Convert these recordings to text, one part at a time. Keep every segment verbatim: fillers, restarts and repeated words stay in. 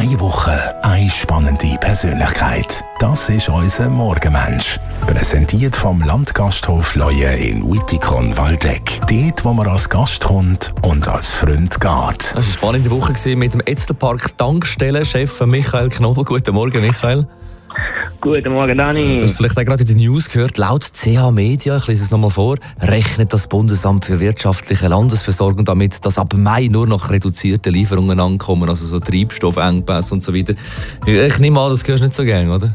Eine Woche, eine spannende Persönlichkeit. Das ist unser Morgenmensch. Präsentiert vom Landgasthof Leue in Wittikon-Waldeck. Dort, wo man als Gast kommt und als Freund geht. Das war eine spannende Woche mit dem Etzlerpark Tankstellenchef Michael Knobel. Guten Morgen, Michael. Guten Morgen, Dani. Du hast vielleicht auch gerade in den News gehört, laut C H Media, ich lese es nochmal vor, rechnet das Bundesamt für wirtschaftliche Landesversorgung damit, dass ab Mai nur noch reduzierte Lieferungen ankommen, also so Treibstoffengpässe und so weiter. Ich nehme an, das hörst du nicht so gerne, oder?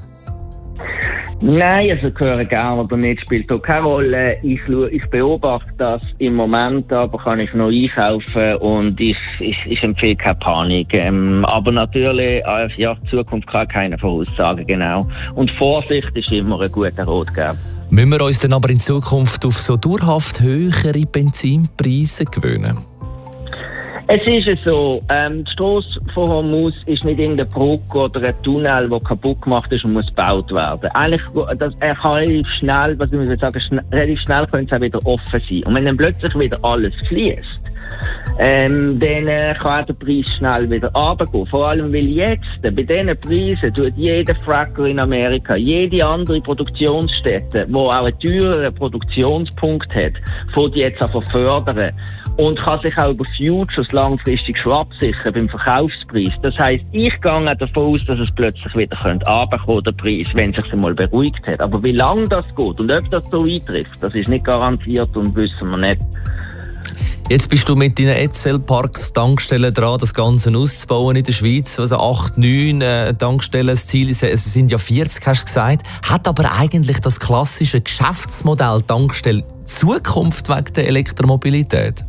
Nein, also hören gerne oder nicht, spielt auch keine Rolle. Ich, ich beobachte das im Moment, aber kann ich noch einkaufen und ich, ich, ich empfehle keine Panik. Ähm, aber natürlich, äh, ja, die Zukunft kann keine voraussagen, genau. Und Vorsicht ist immer ein guter Ratgeber. Müssen wir uns dann aber in Zukunft auf so dauerhaft höhere Benzinpreise gewöhnen? Es ist so, ähm, die Strasse von Hormuz ist nicht irgendeine Brücke oder ein Tunnel, der kaputt gemacht ist und muss gebaut werden. Eigentlich, das, er kann relativ schnell, was ich muss sagen, schn- relativ schnell könnte es auch wieder offen sein. Und wenn dann plötzlich wieder alles fließt, ähm, dann äh, kann der Preis schnell wieder runtergehen. Vor allem, weil jetzt, bei diesen Preisen, tut jeder Fracker in Amerika, jede andere Produktionsstätte, die auch einen teureren Produktionspunkt hat, fängt jetzt an zu fördern. Und kann sich auch über Futures langfristig schon absichern beim Verkaufspreis. Das heisst, ich gehe davon aus, dass es plötzlich wieder runterkommen, der Preis, wenn es sich einmal beruhigt hat. Aber wie lange das geht und ob das so eintrifft, das ist nicht garantiert und wissen wir nicht. Jetzt bist du mit deinen Etzlerpark-Tankstellen dran, das Ganze auszubauen in der Schweiz. Also acht, neun äh, Tankstellen, das Ziel ist, es sind ja vierzig, hast du gesagt. Hat aber eigentlich das klassische Geschäftsmodell Tankstelle Zukunft wegen der Elektromobilität?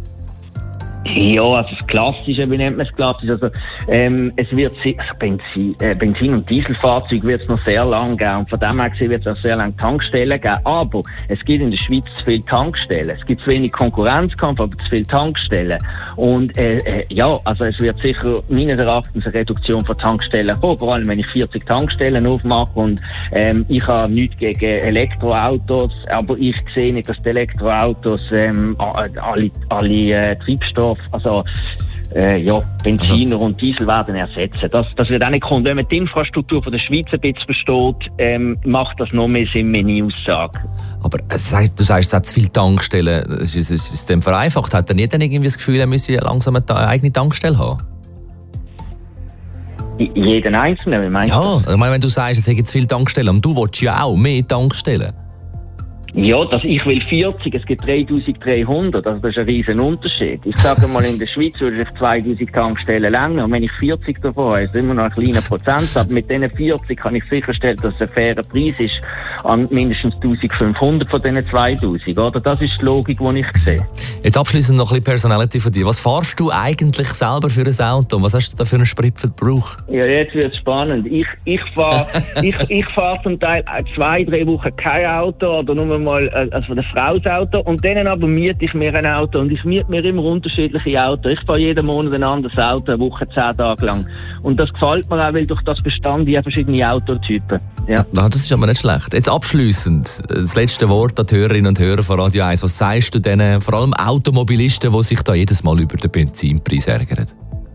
Ja, also das Klassische, wie nennt man es klassisch? Also, ähm, es wird, also Benzin, äh, Benzin- und Dieselfahrzeuge wird es noch sehr lange geben. Und von dem her gesehen wird es auch sehr lange Tankstellen geben. Aber es gibt in der Schweiz zu viele Tankstellen. Es gibt zu wenig Konkurrenzkampf, aber zu viele Tankstellen. Und, äh, äh, ja, also es wird sicher meines Erachtens eine Reduktion von Tankstellen kommen. Vor allem, wenn ich vierzig Tankstellen aufmache und, ähm, ich habe nichts gegen Elektroautos, aber ich sehe nicht, dass die Elektroautos, ähm, alle, alle, äh, Treibstoff Also, äh, ja, Benziner also. und Diesel werden ersetzen. Das, das wird auch nicht kommen. Wenn man die Infrastruktur von der Schweiz ein bisschen versteht, ähm, macht das noch mehr Sinn, meine Aussage. Aber du sagst, es hat zu viele Tankstellen. Das ist das System vereinfacht. Hat er nicht dann irgendwie das Gefühl, er müsse langsam eine eigene Tankstelle haben? Jeden Einzelnen, wie meinst ja, du? ich meine, wenn du sagst, es gibt zu viele Tankstellen, und du willst ja auch mehr Tankstellen. Ja, das, ich will vierzig, es gibt dreitausenddreihundert, also das ist ein riesen Unterschied. Ich sage mal, in der Schweiz würde ich zweitausend Tankstellen länger, und wenn ich vierzig davon habe, ist es immer noch ein kleiner Prozentsatz. Aber mit diesen vierzig kann ich sicherstellen, dass es ein fairer Preis ist an mindestens eintausendfünfhundert von diesen zweitausend, oder? Das ist die Logik, die ich sehe. Jetzt abschliessend noch ein bisschen Personality von dir. Was fahrst du eigentlich selber für ein Auto? Was hast du da für einen Spritverbrauch? Ja, jetzt wird es spannend. Ich, ich fahre ich, ich fahr zum Teil zwei, drei Wochen kein Auto oder nur mal also von der Frau das Auto, und dann aber miete ich mir ein Auto, und ich miete mir immer unterschiedliche Autos. Ich fahre jeden Monat ein anderes Auto, eine Woche, zehn Tage lang. Und das gefällt mir auch, weil durch das bestand ich verschiedene Autotypen. Ja. Ja, das ist aber nicht schlecht. Jetzt abschliessend, das letzte Wort an die Hörerinnen und Hörer von Radio eins. Was sagst du denen, vor allem Automobilisten, die sich da jedes Mal über den Benzinpreis ärgern?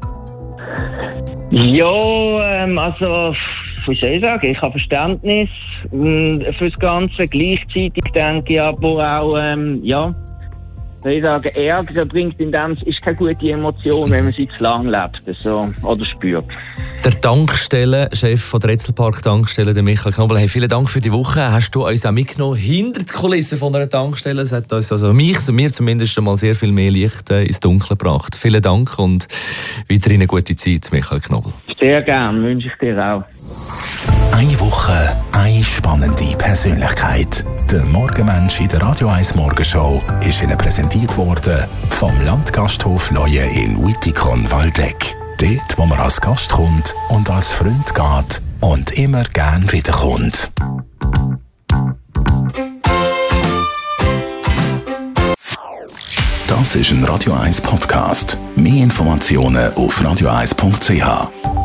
Ja, ähm, also... wie soll ich sagen, ich habe Verständnis für das Ganze. Gleichzeitig denke ich aber auch, ähm, ja, soll ich sagen, Ärger bringt in dem, ist keine gute Emotion, wenn man sie zu lang lebt so, oder spürt. Der Tankstellenchef von der Etzlerpark-Tankstelle, der Michael Knobel, hey, vielen Dank für die Woche. Hast du uns auch mitgenommen hinter die Kulissen von einer Tankstelle? Es hat uns, also mich, also mir zumindest, schon mal sehr viel mehr Licht äh, ins Dunkel gebracht. Vielen Dank und weiterhin eine gute Zeit, Michael Knobel. Sehr gerne, wünsche ich dir auch. Eine Woche, eine spannende Persönlichkeit. Der Morgenmensch in der Radio eins Morgenshow ist Ihnen präsentiert worden vom Landgasthof Leue in Wittikon-Waldeck. Dort, wo man als Gast kommt und als Freund geht und immer gern wiederkommt. Das ist ein Radio eins Podcast. Mehr Informationen auf radio eins punkt c h.